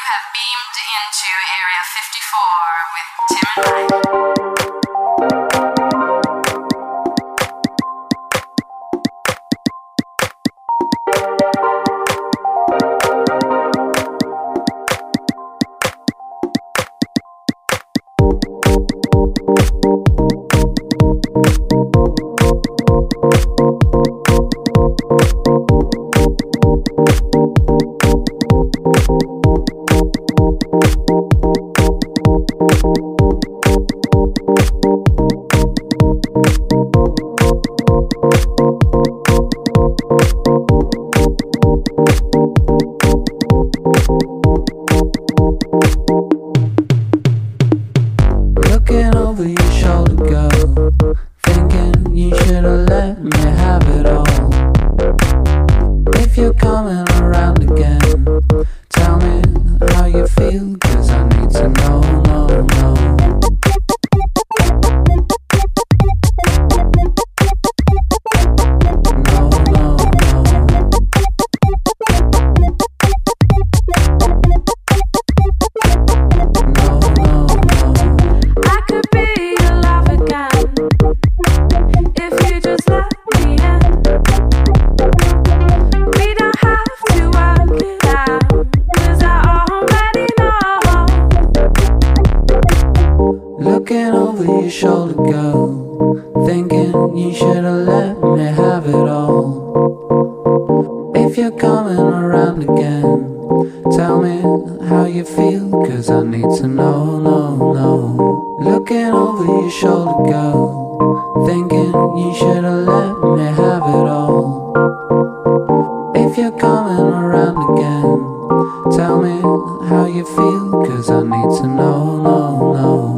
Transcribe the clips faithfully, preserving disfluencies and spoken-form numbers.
have beamed into Area fifty-four with Tim and Ryan. Looking over your shoulder, girl, thinking you should've let me have it all. If you're coming around again, tell me how you feel, 'cause I need to know, no, no. No, no, no. No, no, no. I could be your love again if you just let me in. We don't have to work it out, 'cause I already know. Looking over your shoulder, girl, thinking you should've let me have it all. If you're coming around again, tell me how you feel, 'cause I need to know, no, no. Looking over your shoulder, girl, thinking you should've let me have it all. If you're coming around again, tell me how you feel, 'cause I need to know, no, no.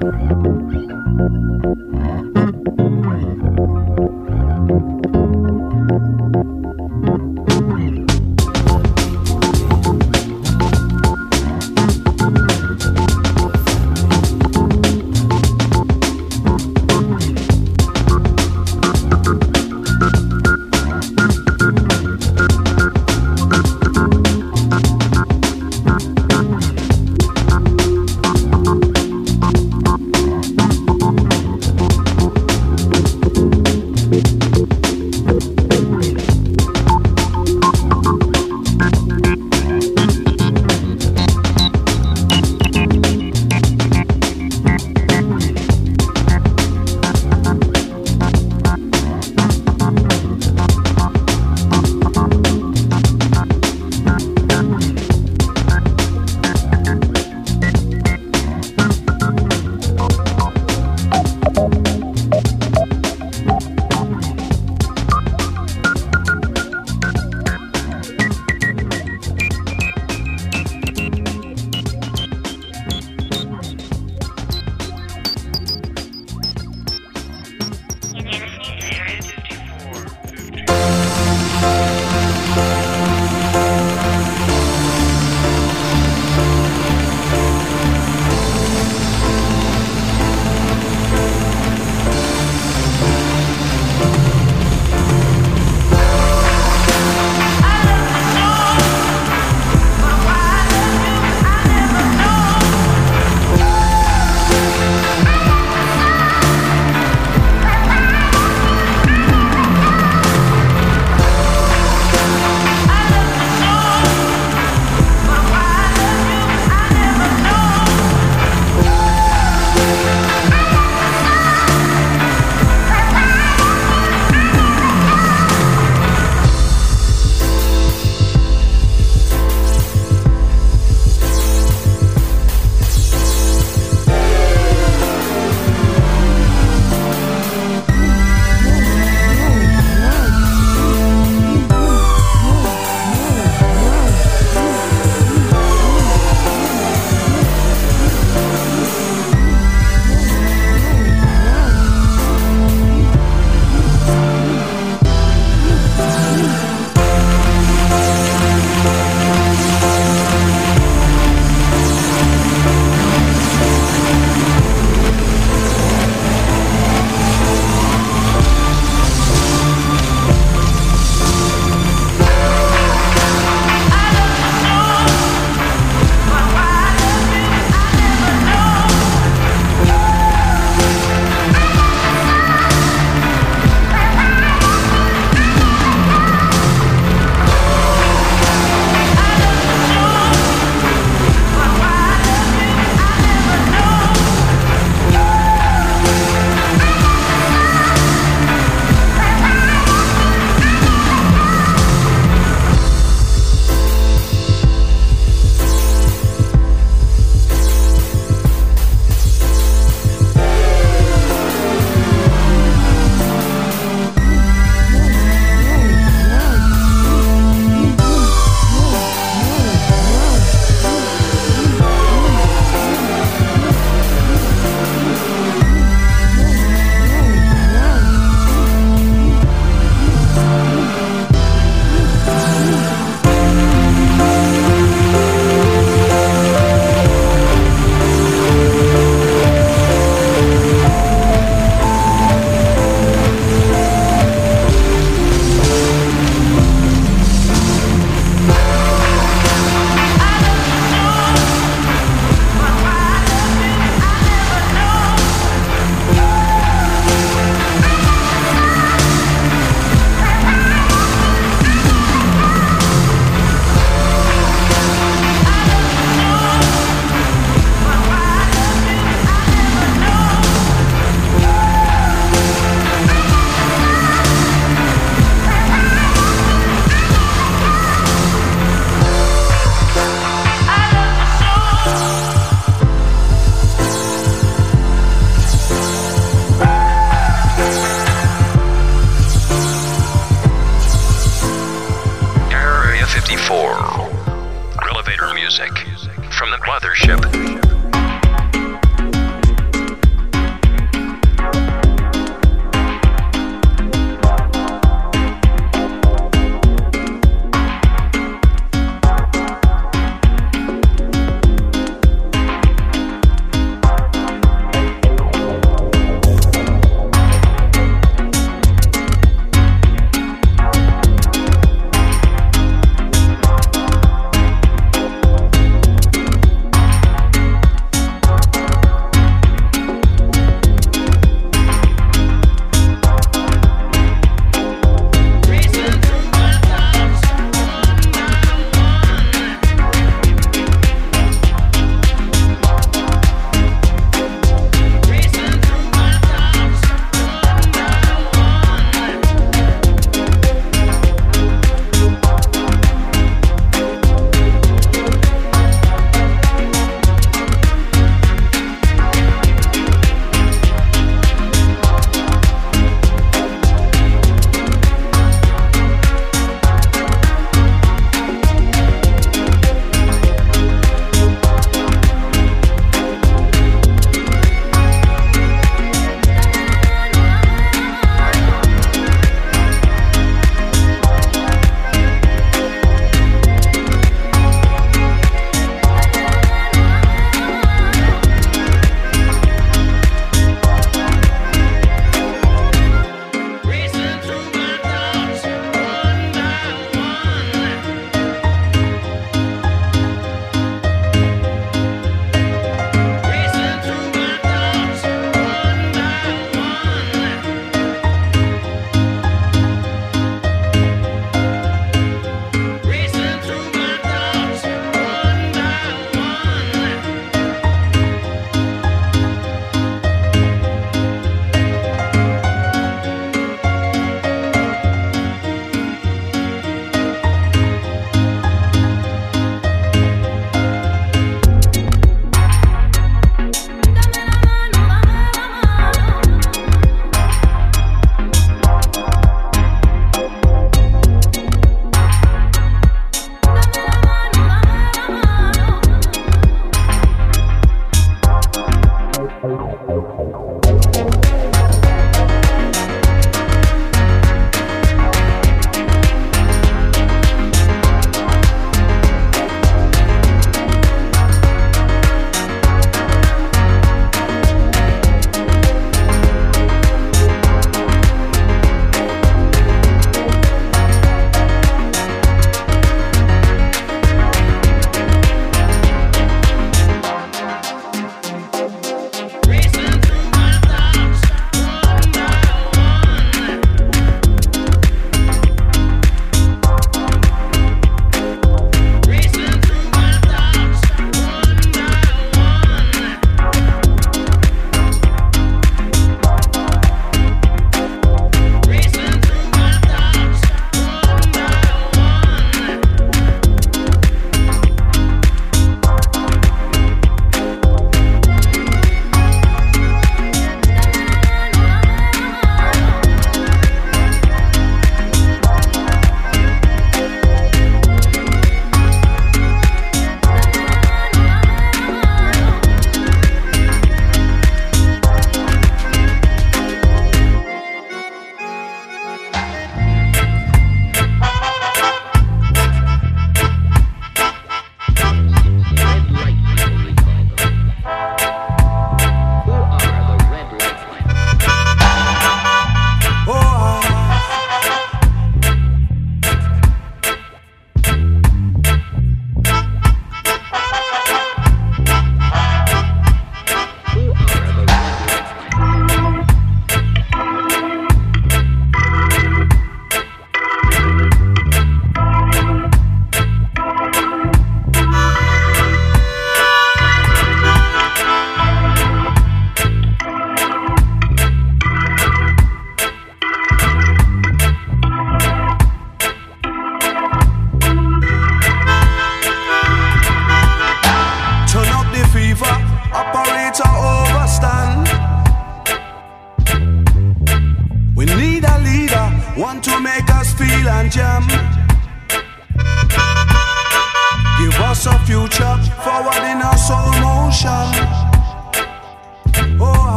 Elevator music from the mothership.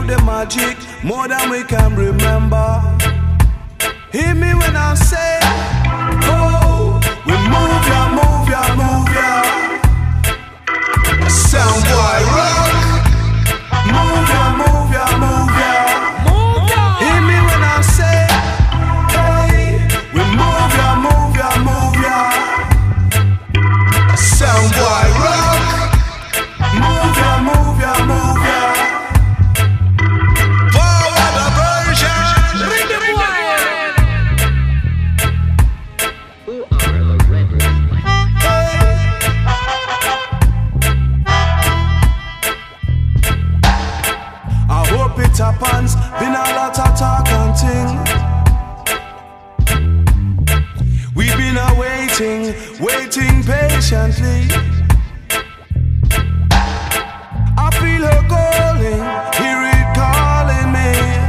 have the magic more than we can remember. Hear me when I say, oh, we move ya, move ya, move ya. Sound boy rock. Move ya, move ya, move ya. Move ya. Hear me when I say, hey, we move ya, move ya, move ya. Sound boy rock. Move ya, move ya, move ya. Forward the version. Bring the wire. Who are the Red Lights? I hope it happens. Been a lot of talk and thing. We've been awaiting, waiting patiently. I feel her calling, hear it calling me.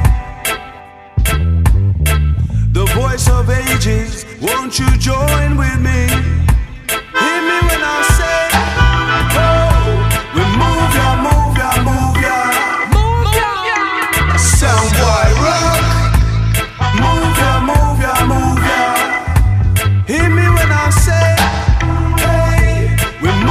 The voice of ages, won't you join with me? Hear me when I say, oh, we move ya, move ya, move ya. Sound boy rock. Move ya, move ya, move ya. Hear me when I say, hey, we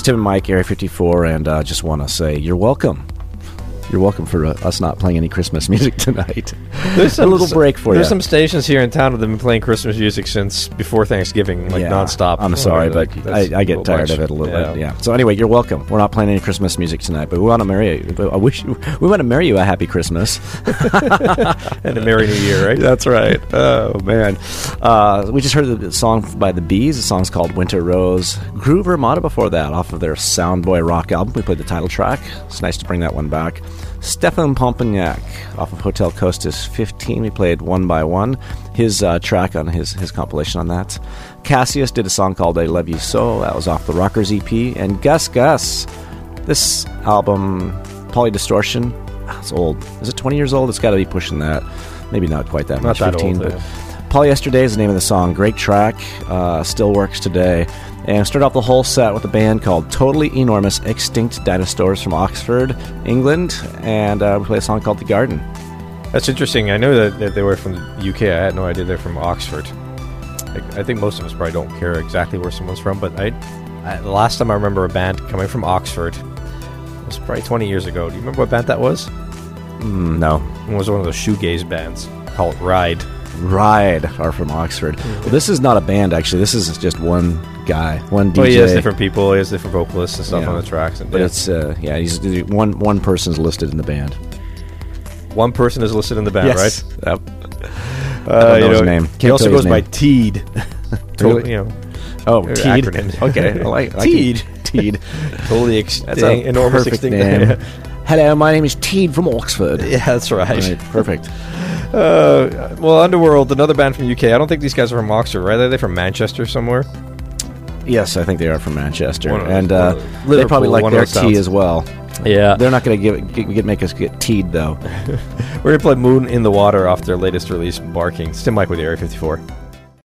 Tim and Mike, Area fifty-four, and uh, just want to say you're welcome. You're welcome for uh, us not playing any Christmas music tonight. There's a little break for There's you. some stations here in town that have been playing Christmas music since before Thanksgiving, like Yeah, nonstop. I'm sorry, Oh, but like, that's I, I get little tired much. of it a little Yeah. bit. Yeah. So anyway, you're welcome. We're not playing any Christmas music tonight, but we want to marry you. I wish you, we want to marry you a happy Christmas And a Merry New Year, right? That's right. Oh man, uh, we just heard the song by the Bees. The song's called "Winter Rose." Groove Armada before that, off of their Soundboy Rock album. We played the title track. It's nice to bring that one back. Stefan Pompagnac off of Hotel Costas fifteen. We played One by One, his uh, track on his, his compilation on that. Cassius did a song called I Love You So. That was off the Rockers E P. And Gus Gus, this album, Polydistortion, ah, it's old. Is it twenty years old? It's got to be pushing that. Maybe not quite that Not much, that fifteen. old, but yeah. Polyester Day is the name of the song. Great track. Uh, still works today. And start off the whole set with a band called Totally Enormous Extinct Dinosaurs from Oxford, England. And uh, we play a song called The Garden. That's interesting. I know that, that they were from the U K. I had no idea they're from Oxford. I, I think most of us probably don't care exactly where someone's from, but I, I the last time I remember a band coming from Oxford was probably twenty years ago. Do you remember what band that was? Mm, no. It was one of those shoegaze bands called Ride. Ride are from Oxford. Well, this is not a band, actually. This is just one guy, one D J. Oh, he has different people. He has different vocalists and stuff Yeah. on the tracks. And But yeah. it's, uh, yeah, he's one one person's listed in the band. One person is listed in the band, Yes. right? Yep. Uh, I don't know you his know, name. He Can't also tell you his goes by name. Teed. Really? You know, Oh, Or Teed. acronym. Okay. I like, I Teed. can- Teed. totally That's extinct, a enormous perfect extinct. name. Hello, my name is Teed from Oxford. Yeah, that's right. Right, perfect. Uh, well, Underworld, another band from the U K. I don't think these guys are from Oxford, right? Are they from Manchester somewhere? Yes, I think they are from Manchester, One of those- and one uh, of those- they probably Liverpool, like one of their those tea sounds. as well. Yeah. They're not going to give get, get make us get teed though. We're going to play Moon in the Water off their latest release, Barking. It's Tim Mike with Area fifty-four.